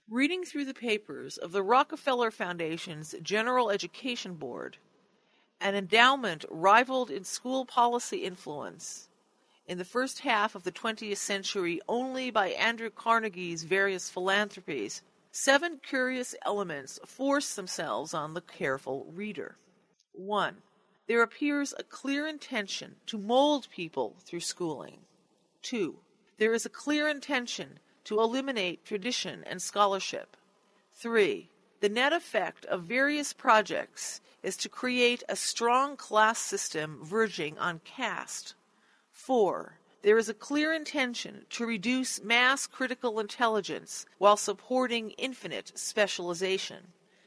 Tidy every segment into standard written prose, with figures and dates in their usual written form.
Reading through the papers of the Rockefeller Foundation's General Education Board, an endowment rivaled in school policy influence in the first half of the 20th century only by Andrew Carnegie's various philanthropies, 7 curious elements force themselves on the careful reader. 1. There appears a clear intention to mold people through schooling. 2. There is a clear intention to eliminate tradition and scholarship. 3. The net effect of various projects is to create a strong class system verging on caste. 4. There is a clear intention to reduce mass critical intelligence while supporting infinite specialization.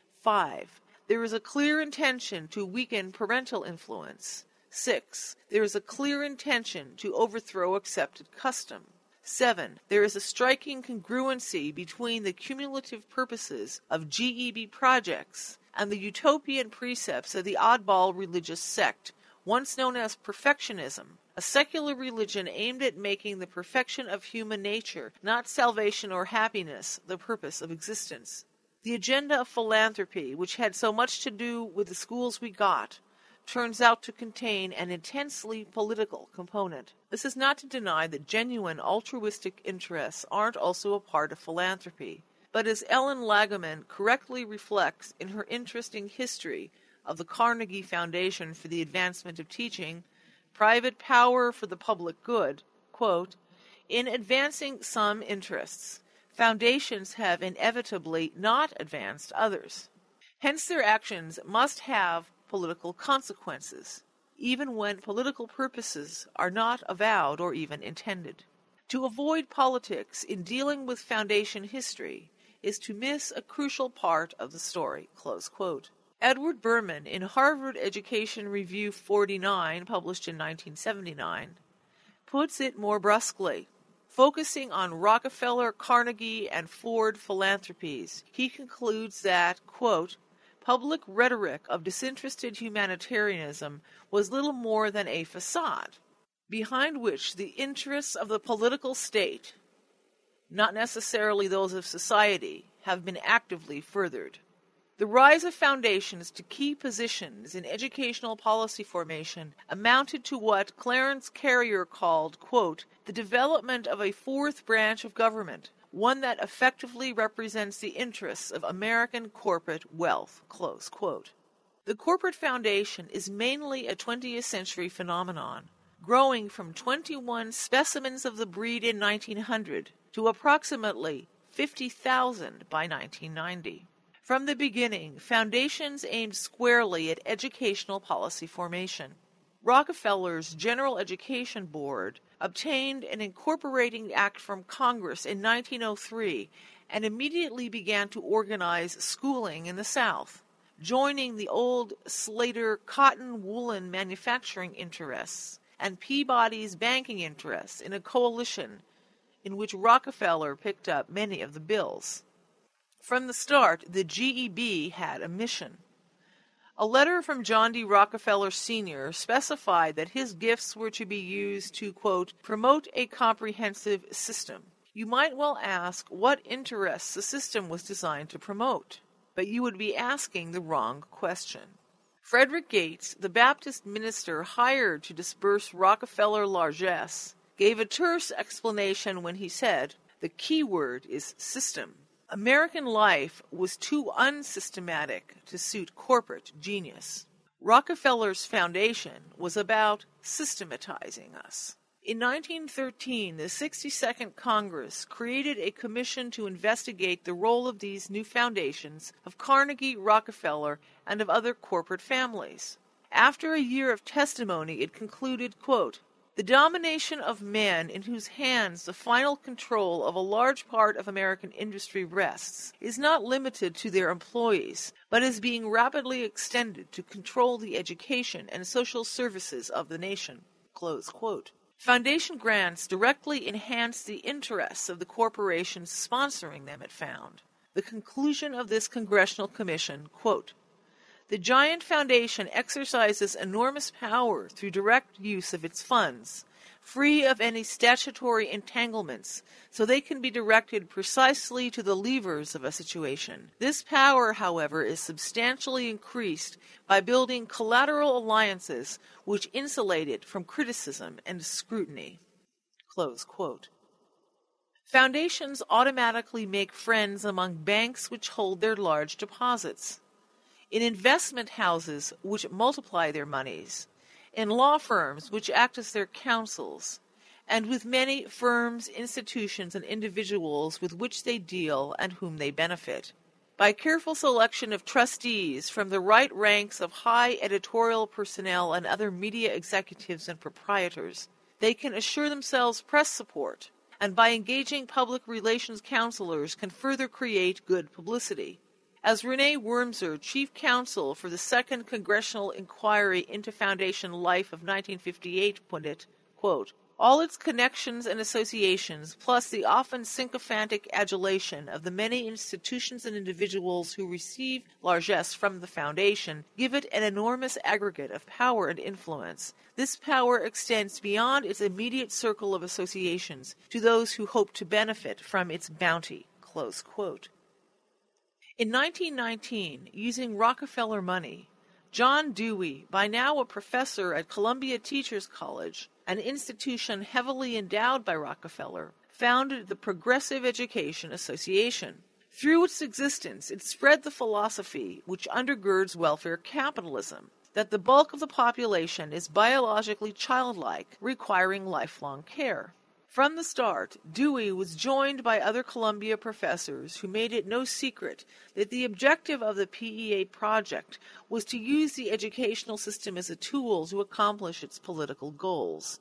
5. There is a clear intention to weaken parental influence. 6. There is a clear intention to overthrow accepted custom. 7. There is a striking congruency between the cumulative purposes of GEB projects and the utopian precepts of the oddball religious sect, once known as perfectionism, a secular religion aimed at making the perfection of human nature, not salvation or happiness, the purpose of existence. The agenda of philanthropy, which had so much to do with the schools we got, turns out to contain an intensely political component. This is not to deny that genuine altruistic interests aren't also a part of philanthropy, but as Ellen Lageman correctly reflects in her interesting history of the Carnegie Foundation for the Advancement of Teaching, Private Power for the Public Good, quote, in advancing some interests, foundations have inevitably not advanced others. Hence their actions must have political consequences, even when political purposes are not avowed or even intended. To avoid politics in dealing with foundation history is to miss a crucial part of the story, close quote. Edward Berman, in Harvard Education Review 49, published in 1979, puts it more brusquely. Focusing on Rockefeller, Carnegie, and Ford philanthropies, he concludes that, quote, public rhetoric of disinterested humanitarianism was little more than a facade, behind which the interests of the political state, not necessarily those of society, have been actively furthered. The rise of foundations to key positions in educational policy formation amounted to what Clarence Carrier called, quote, the development of a fourth branch of government, one that effectively represents the interests of American corporate wealth, close quote. The corporate foundation is mainly a 20th century phenomenon, growing from 21 specimens of the breed in 1900 to approximately 50,000 by 1990. From the beginning, foundations aimed squarely at educational policy formation. Rockefeller's General Education Board obtained an incorporating act from Congress in 1903 and immediately began to organize schooling in the South, joining the old Slater cotton woolen manufacturing interests and Peabody's banking interests in a coalition in which Rockefeller picked up many of the bills. From the start, the GEB had a mission. A letter from John D. Rockefeller Sr. specified that his gifts were to be used to, quote, promote a comprehensive system. You might well ask what interests the system was designed to promote, but you would be asking the wrong question. Frederick Gates, the Baptist minister hired to disperse Rockefeller largesse, gave a terse explanation when he said, the key word is system. American life was too unsystematic to suit corporate genius. Rockefeller's foundation was about systematizing us. In 1913, the 62nd Congress created a commission to investigate the role of these new foundations of Carnegie, Rockefeller, and of other corporate families. After a year of testimony, it concluded, quote, the domination of men in whose hands the final control of a large part of American industry rests is not limited to their employees, but is being rapidly extended to control the education and social services of the nation. Close quote. Foundation grants directly enhance the interests of the corporations sponsoring them, it found. The conclusion of this congressional commission, quote, the giant foundation exercises enormous power through direct use of its funds, free of any statutory entanglements, so they can be directed precisely to the levers of a situation. This power, however, is substantially increased by building collateral alliances which insulate it from criticism and scrutiny." Close quote. Foundations automatically make friends among banks which hold their large deposits, in investment houses which multiply their monies, in law firms which act as their counsels, and with many firms, institutions, and individuals with which they deal and whom they benefit. By careful selection of trustees from the right ranks of high editorial personnel and other media executives and proprietors, they can assure themselves press support, and by engaging public relations counselors can further create good publicity. As Renee Wormser, chief counsel for the Second Congressional Inquiry into Foundation Life of 1958, put it, quote, "All its connections and associations, plus the often sycophantic adulation of the many institutions and individuals who receive largesse from the Foundation, give it an enormous aggregate of power and influence. This power extends beyond its immediate circle of associations to those who hope to benefit from its bounty." Close quote. In 1919, using Rockefeller money, John Dewey, by now a professor at Columbia Teachers College, an institution heavily endowed by Rockefeller, founded the Progressive Education Association. Through its existence, it spread the philosophy which undergirds welfare capitalism, that the bulk of the population is biologically childlike, requiring lifelong care. From the start, Dewey was joined by other Columbia professors who made it no secret that the objective of the PEA project was to use the educational system as a tool to accomplish its political goals.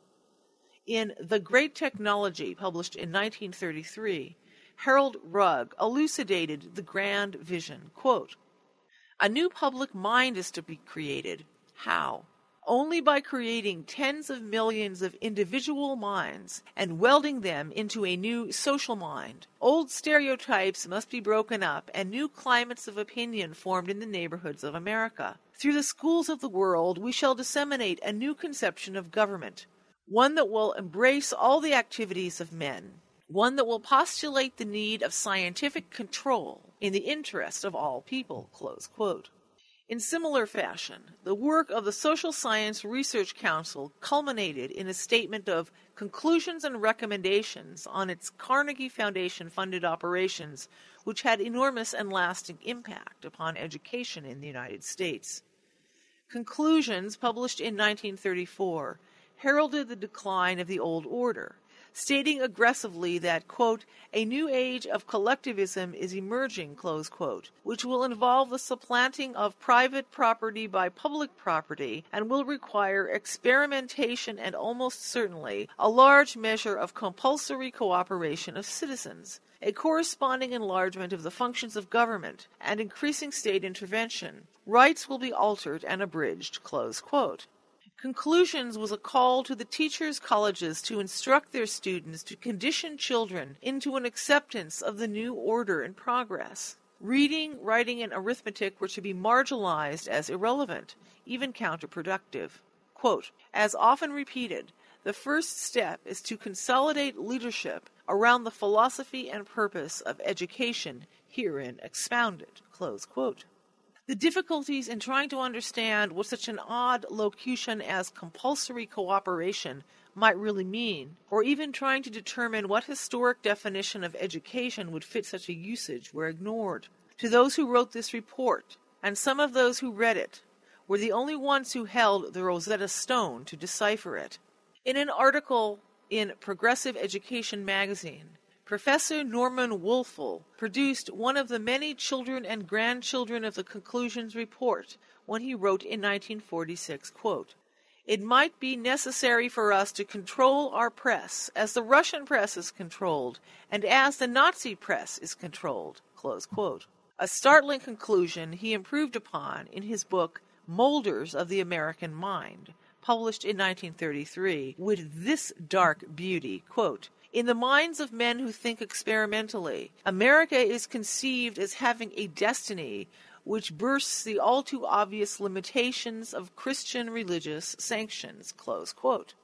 In The Great Technology, published in 1933, Harold Rugg elucidated the grand vision. Quote, "A new public mind is to be created. How? Only by creating tens of millions of individual minds and welding them into a new social mind. Old stereotypes must be broken up and new climates of opinion formed in the neighborhoods of America. Through the schools of the world we shall disseminate a new conception of government, one that will embrace all the activities of men, one that will postulate the need of scientific control in the interest of all people." Close quote. In similar fashion, the work of the Social Science Research Council culminated in a statement of conclusions and recommendations on its Carnegie Foundation-funded operations, which had enormous and lasting impact upon education in the United States. Conclusions, published in 1934, heralded the decline of the old order, stating aggressively that, quote, "a new age of collectivism is emerging," close quote, which will involve the supplanting of private property by public property and will require experimentation and almost certainly a large measure of compulsory cooperation of citizens, a corresponding enlargement of the functions of government, and increasing state intervention. Rights will be altered and abridged," close quote. Conclusions was a call to the teachers' colleges to instruct their students to condition children into an acceptance of the new order in progress. Reading, writing, and arithmetic were to be marginalized as irrelevant, even counterproductive. Quote, "As often repeated, the first step is to consolidate leadership around the philosophy and purpose of education herein expounded." Close quote. The difficulties in trying to understand what such an odd locution as compulsory cooperation might really mean, or even trying to determine what historic definition of education would fit such a usage, were ignored. To those who wrote this report, and some of those who read it, were the only ones who held the Rosetta Stone to decipher it. In an article in Progressive Education magazine, Professor Norman Woelfel produced one of the many children and grandchildren of the Conclusions report when he wrote in 1946, quote, "It might be necessary for us to control our press as the Russian press is controlled and as the Nazi press is controlled," close quote. A startling conclusion he improved upon in his book Molders of the American Mind, published in 1933, with this dark beauty, quote, "In the minds of men who think experimentally, America is conceived as having a destiny which bursts the all too obvious limitations of Christian religious sanctions," close quote.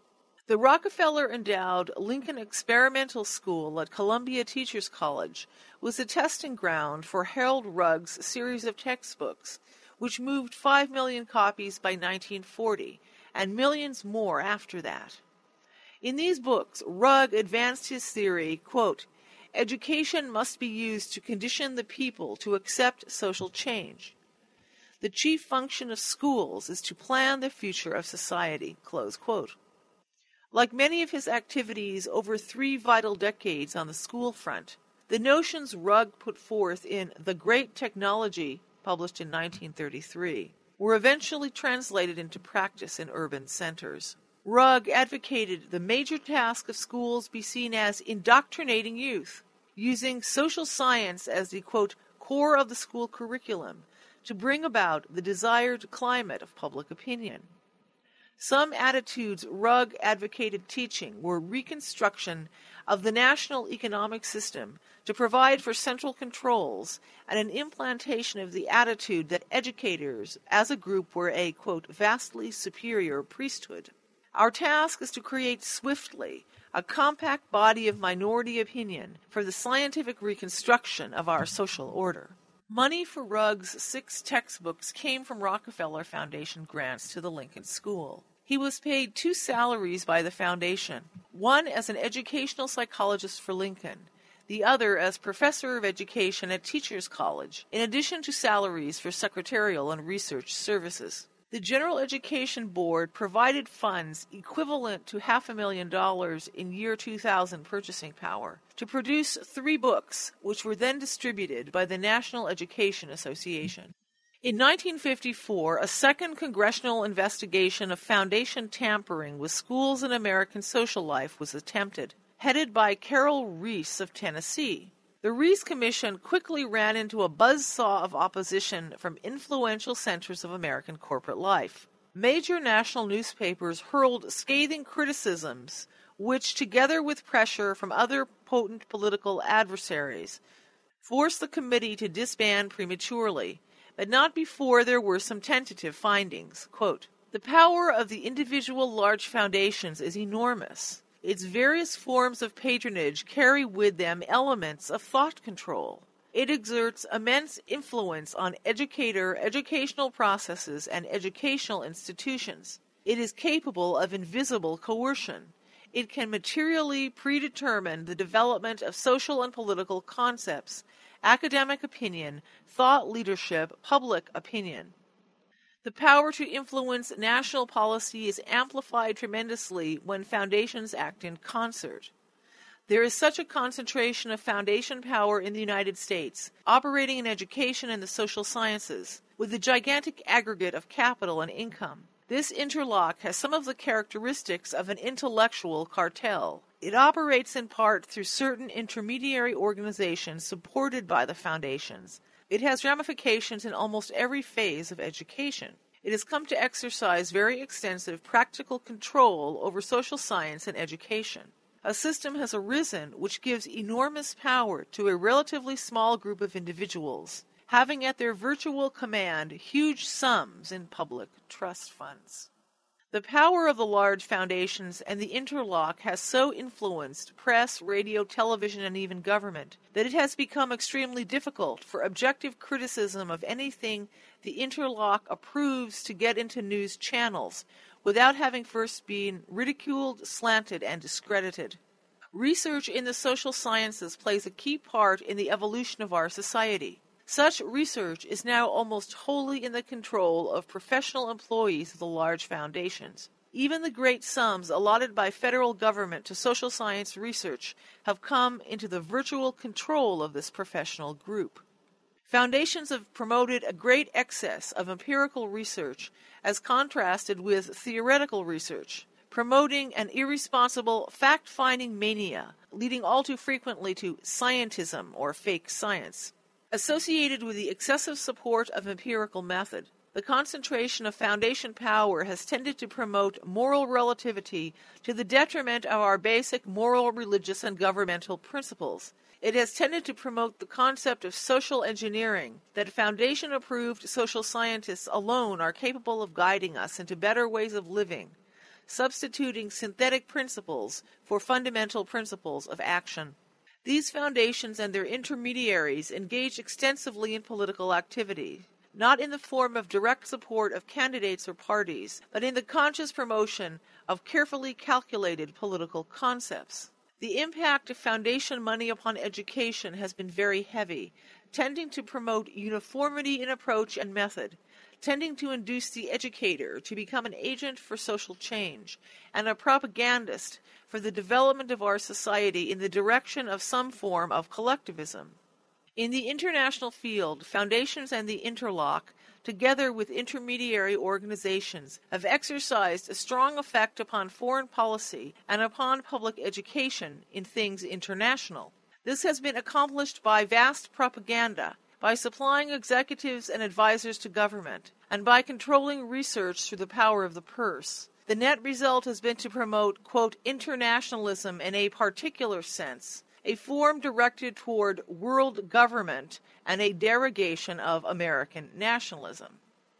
The Rockefeller-endowed Lincoln Experimental School at Columbia Teachers College was a testing ground for Harold Rugg's series of textbooks, which moved 5 million copies by 1940, and millions more after that. In these books, Rugg advanced his theory, quote, "Education must be used to condition the people to accept social change. The chief function of schools is to plan the future of society," close quote. Like many of his activities over 3 vital decades on the school front, the notions Rugg put forth in The Great Technology, published in 1933, were eventually translated into practice in urban centers. Rugg advocated the major task of schools be seen as indoctrinating youth, using social science as the, quote, core of the school curriculum to bring about the desired climate of public opinion. Some attitudes Rugg advocated teaching were reconstruction of the national economic system to provide for central controls and an implantation of the attitude that educators as a group were a, quote, vastly superior priesthood. Our task is to create swiftly a compact body of minority opinion for the scientific reconstruction of our social order. Money for Rugg's 6 textbooks came from Rockefeller Foundation grants to the Lincoln School. He was paid 2 salaries by the foundation, one as an educational psychologist for Lincoln, the other as professor of education at Teachers College, in addition to salaries for secretarial and research services. The General Education Board provided funds equivalent to $500,000 in year 2000 purchasing power to produce 3 books, which were then distributed by the National Education Association. In 1954, a second congressional investigation of foundation tampering with schools and American social life was attempted, headed by Carol Reese of Tennessee. The Reese Commission quickly ran into a buzzsaw of opposition from influential centers of American corporate life. Major national newspapers hurled scathing criticisms, which, together with pressure from other potent political adversaries, forced the committee to disband prematurely, but not before there were some tentative findings. Quote, "The power of the individual large foundations is enormous. Its various forms of patronage carry with them elements of thought control. It exerts immense influence on educational processes and educational institutions. It is capable of invisible coercion. It can materially predetermine the development of social and political concepts, academic opinion, thought leadership, public opinion. The power to influence national policy is amplified tremendously when foundations act in concert. There is such a concentration of foundation power in the United States, operating in education and the social sciences, with a gigantic aggregate of capital and income. This interlock has some of the characteristics of an intellectual cartel. It operates in part through certain intermediary organizations supported by the foundations. It has ramifications in almost every phase of education. It has come to exercise very extensive practical control over social science and education. A system has arisen which gives enormous power to a relatively small group of individuals, having at their virtual command huge sums in public trust funds. The power of the large foundations and the interlock has so influenced press, radio, television, and even government that it has become extremely difficult for objective criticism of anything the interlock approves to get into news channels without having first been ridiculed, slanted, and discredited. Research in the social sciences plays a key part in the evolution of our society. Such research is now almost wholly in the control of professional employees of the large foundations. Even the great sums allotted by federal government to social science research have come into the virtual control of this professional group. Foundations have promoted a great excess of empirical research as contrasted with theoretical research, promoting an irresponsible fact-finding mania, leading all too frequently to scientism or fake science. Associated with the excessive support of empirical method, the concentration of foundation power has tended to promote moral relativity to the detriment of our basic moral, religious, and governmental principles. It has tended to promote the concept of social engineering, that foundation-approved social scientists alone are capable of guiding us into better ways of living, substituting synthetic principles for fundamental principles of action. These foundations and their intermediaries engage extensively in political activity, not in the form of direct support of candidates or parties, but in the conscious promotion of carefully calculated political concepts. The impact of foundation money upon education has been very heavy, tending to promote uniformity in approach and method, tending to induce the educator to become an agent for social change and a propagandist for the development of our society in the direction of some form of collectivism. In the international field, foundations and the interlock, together with intermediary organizations, have exercised a strong effect upon foreign policy and upon public education in things international. This has been accomplished by vast propaganda, by supplying executives and advisors to government, and by controlling research through the power of the purse. The net result has been to promote, quote, internationalism in a particular sense, a form directed toward world government and a derogation of American nationalism.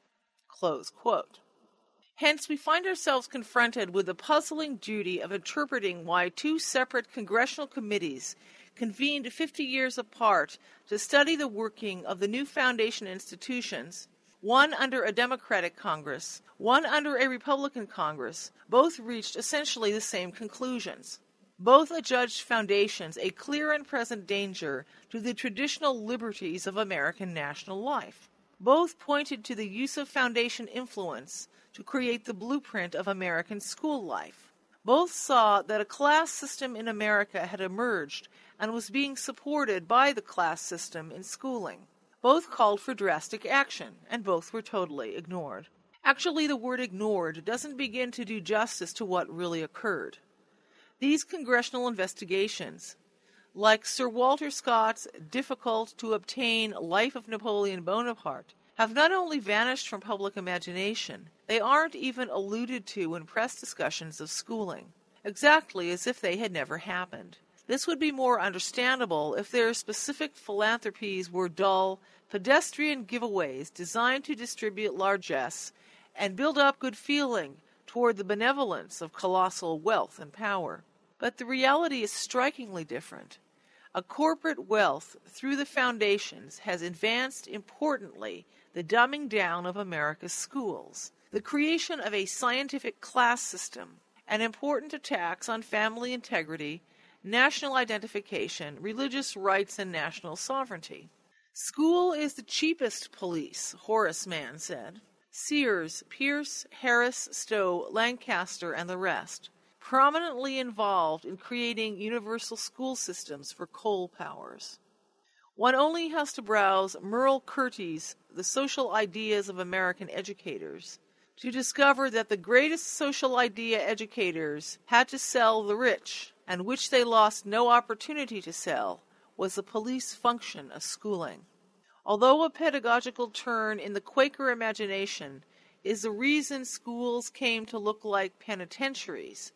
Close quote. Hence, we find ourselves confronted with the puzzling duty of interpreting why two separate congressional committees convened 50 years apart to study the working of the new foundation institutions, one under a Democratic Congress, one under a Republican Congress, both reached essentially the same conclusions. Both adjudged foundations a clear and present danger to the traditional liberties of American national life. Both pointed to the use of foundation influence to create the blueprint of American school life. Both saw that a class system in America had emerged and was being supported by the class system in schooling. Both called for drastic action, and both were totally ignored. Actually, the word ignored doesn't begin to do justice to what really occurred. These congressional investigations, like Sir Walter Scott's difficult-to-obtain Life of Napoleon Bonaparte, have not only vanished from public imagination, they aren't even alluded to in press discussions of schooling, exactly as if they had never happened. This would be more understandable if their specific philanthropies were dull, pedestrian giveaways designed to distribute largesse and build up good feeling toward the benevolence of colossal wealth and power. But the reality is strikingly different. A corporate wealth through the foundations has advanced importantly the dumbing down of America's schools, the creation of a scientific class system, and important attacks on family integrity, national identification, religious rights, and national sovereignty. School is the cheapest police, Horace Mann said. Sears, Pierce, Harris, Stowe, Lancaster, and the rest, prominently involved in creating universal school systems for coal powers. One only has to browse Merle Curti's The Social Ideas of American Educators to discover that the greatest social idea educators had to sell the rich, and which they lost no opportunity to sell, was the police function of schooling. Although a pedagogical turn in the Quaker imagination is the reason schools came to look like penitentiaries,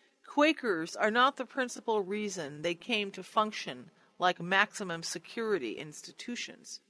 Quakers are not the principal reason they came to function like maximum security institutions.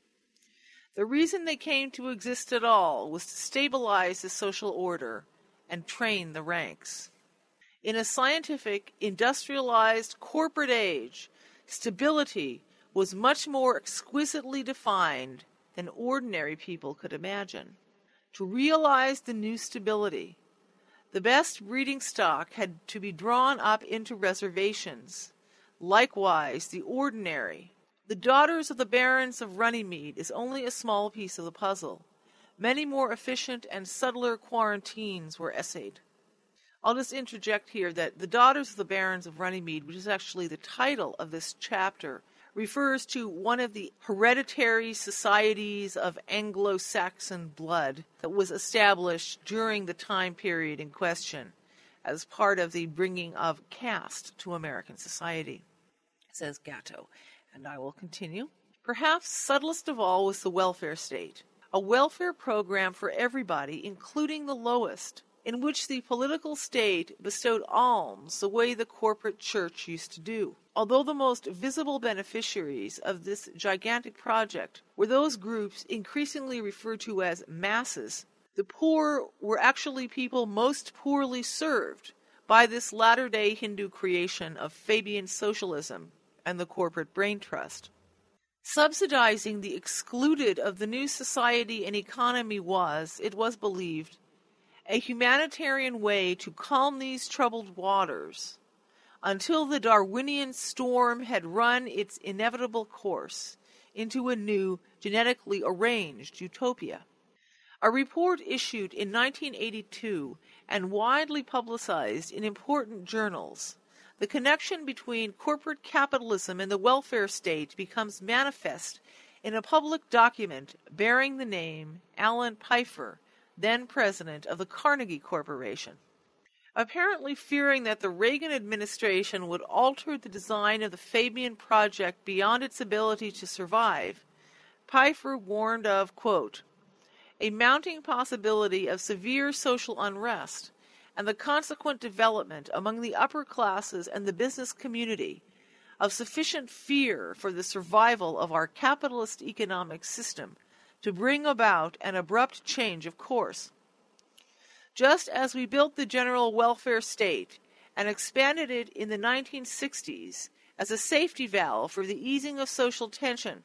The reason they came to exist at all was to stabilize the social order and train the ranks. In a scientific, industrialized, corporate age, stability was much more exquisitely defined than ordinary people could imagine. To realize the new stability, the best breeding stock had to be drawn up into reservations. Likewise, the ordinary. The Daughters of the Barons of Runnymede is only a small piece of the puzzle. Many more efficient and subtler quarantines were essayed. I'll just interject here that the Daughters of the Barons of Runnymede, which is actually the title of this chapter, refers to one of the hereditary societies of Anglo-Saxon blood that was established during the time period in question as part of the bringing of caste to American society, says Gatto. And I will continue. Perhaps subtlest of all was the welfare state, a welfare program for everybody, including the lowest, in which the political state bestowed alms the way the corporate church used to do. Although the most visible beneficiaries of this gigantic project were those groups increasingly referred to as masses, The poor were actually people most poorly served by this latter-day Hindu creation of Fabian socialism and the corporate brain trust. Subsidizing the excluded of the new society and economy was, it was believed, a humanitarian way to calm these troubled waters until the Darwinian storm had run its inevitable course into a new, genetically arranged utopia. A report issued in 1982 and widely publicized in important journals, the connection between corporate capitalism and the welfare state becomes manifest in a public document bearing the name Alan Pfeiffer, then president of the Carnegie Corporation. Apparently fearing that the Reagan administration would alter the design of the Fabian project beyond its ability to survive, Pfeiffer warned of, quote, a mounting possibility of severe social unrest and the consequent development among the upper classes and the business community of sufficient fear for the survival of our capitalist economic system to bring about an abrupt change of course. Just as we built the general welfare state and expanded it in the 1960s as a safety valve for the easing of social tension,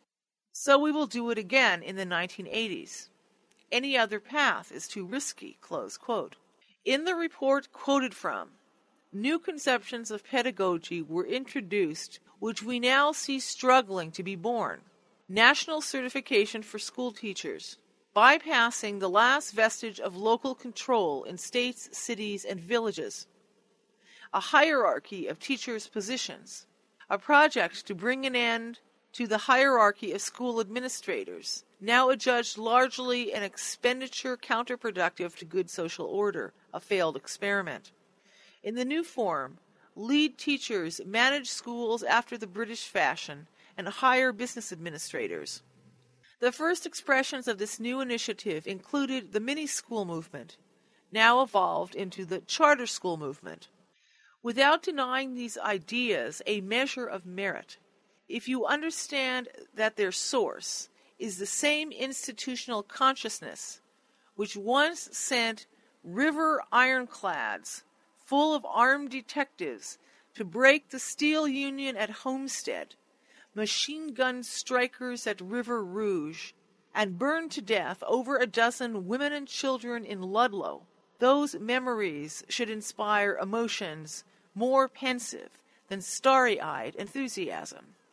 so we will do it again in the 1980s. Any other path is too risky, close quote. In the report quoted from, new conceptions of pedagogy were introduced which we now see struggling to be born. National certification for school teachers, bypassing the last vestige of local control in states, cities, and villages. A hierarchy of teachers' positions, a project to bring an end to the hierarchy of school administrators, now adjudged largely an expenditure counterproductive to good social order, a failed experiment. In the new form, lead teachers manage schools after the British fashion and hire business administrators. The first expressions of this new initiative included the mini-school movement, now evolved into the charter school movement. Without denying these ideas a measure of merit, if you understand that their source is the same institutional consciousness which once sent river ironclads full of armed detectives to break the steel union at Homestead, machine gun strikers at River Rouge, and burned to death over a dozen women and children in Ludlow, those memories should inspire emotions more pensive than starry-eyed enthusiasm.